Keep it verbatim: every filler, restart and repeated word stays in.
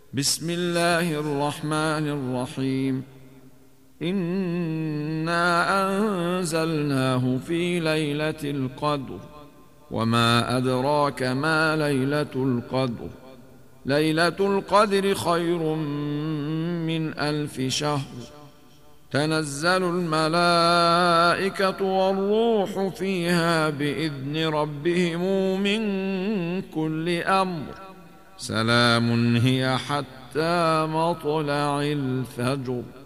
بسم الله الرحمن الرحيم. إنا أنزلناه في ليلة القدر، وما أدراك ما ليلة القدر. ليلة القدر خير من ألف شهر. تنزل الملائكة والروح فيها بإذن ربهم من كل أمر. سلام هي حتى مطلع الفجر.